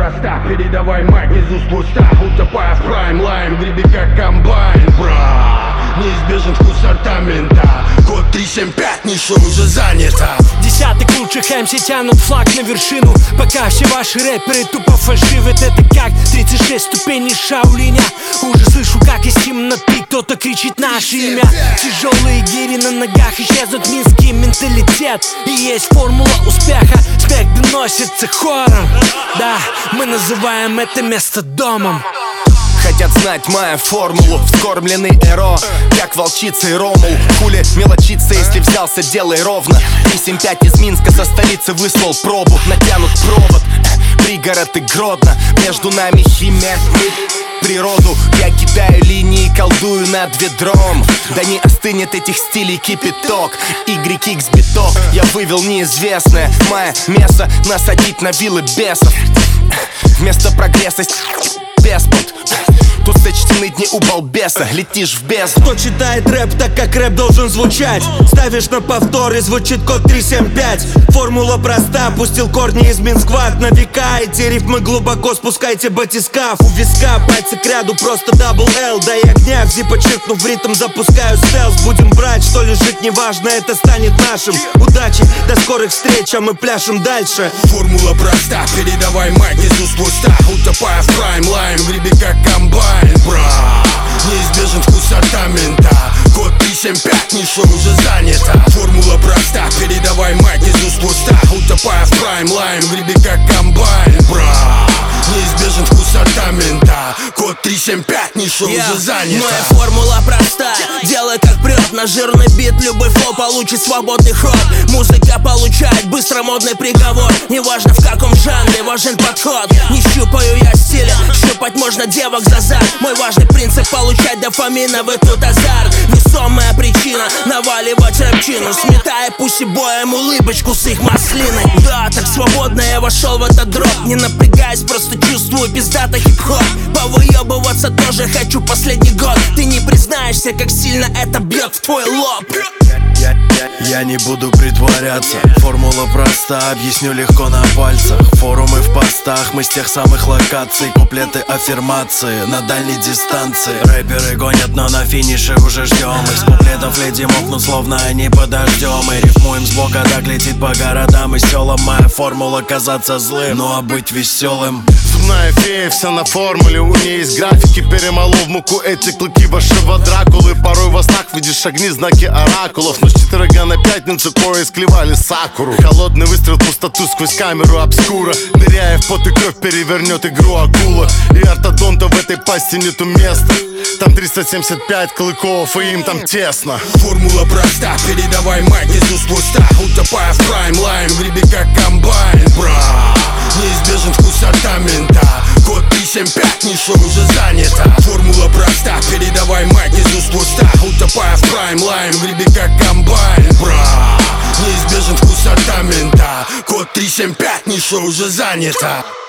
проста, передавай мать из уст в уста, утопая в прайм-лайн, греби как комбайн, бра. Неизбежен вкус ортамента. Код 375, ниша уже занята. Десяток лучших МС тянут флаг на вершину, пока все ваши рэперы тупо фальшивят. Это как 36 ступеней Шаолиня. Уже слышу, как из темноты кто-то кричит наше имя. Тяжелые гири на ногах, исчезнут низкий менталитет. И есть формула успеха, смех доносится хором. Да, мы называем это место домом. Хотят знать мою формулу, вскормленный эро, как волчица и Ромул. Хули мелочиться, если взялся, делай ровно. 375 из Минска со столицы выслал пробу. Натянут провод, пригород и Гродно. Между нами химия, природу. Я кидаю линии, колдую над ведром. Да не остынет этих стилей кипяток. YX биток, я вывел неизвестное. Моя место насадить на вилы бесов. Вместо прогресса деспот. Тут сочтены дни у балбеса, летишь в бездну. Кто читает рэп так, как рэп должен звучать? Ставишь на повтор и звучит код 375. Формула проста, пустил корни из Минсквад. На века эти рифмы глубоко спускайте батискаф. У виска пальцы к ряду, просто дабл L. Дай огня, зи подчеркнув ритм, запускаю стелс. Будем брать, что лежит, неважно, это станет нашим. Удачи, до скорых встреч, а мы пляшем дальше. Формула проста, передавай мать из уст в уста, утопая в прайм-лайн, греби как комбайн, бра. Неизбежен вкус ортамента. Код 375, ниша уже занята. Формула проста, передавай мать из уст в уста, утопая в прайм-лайн, греби как комбайн, бра. Неизбежен вкус ортамента. Код 375, ниша уже занята. Моя формула проста, делай как прет на жирный бит. Любой флоу получит свободный ход. Музыка получает быстро модный приговор. Неважно в каком жанре, важен подход. Не щупаю я стиля, щупать можно девок за зад. Мой важный принцип — получать дофаминовый тут азарт. Весомая причина — наваливать рэпчину, сметая пусть и боем улыбочку с их маслиной. Да, так свободно я вошел в этот дроп, не напрягаясь, просто чувствую пиздато хип-хоп. Повыебываться тоже хочу последний год. Ты не признаешься, как сильно это бьет в твой лоб. Я не буду притворяться. Формула проста, объясню легко на пальцах. Форумы в постах, мы с тех самых локаций. Куплеты аффирмации на дальней дистанции. Рэперы гонят, но на финише уже ждем. Из куплетов леди мокнут, словно они под дождем. И рифмуем сбоку, так летит по городам и селам. Моя формула — казаться злым, ну а быть веселым. Зубная фея, вся на формуле. У нее есть графики, перемолол в муку эти клыки вашего Дракулы. Порой во снах видишь огни, знаки оракулов. Но с четверга на пятницу кое склевали сакуру. Холодный выстрел, пустоту сквозь камеру обскура. Ныряя в пот и кровь, перевернет игру акула. И ортодонта в этой пасти нету места. Там 375 клыков, и им там тесно. Формула проста, передавай мать из уст в уста, утопая в прайм-лайн, греби как комбайн, бра. Неизбежен вкус ортамента. Код 375, ниша уже занята. Формула проста, передавай мать из уст в уста, утопая в прайм-лайн, греби как комбайн, бра. Неизбежен вкус ортамента. Код 375, ниша уже занята.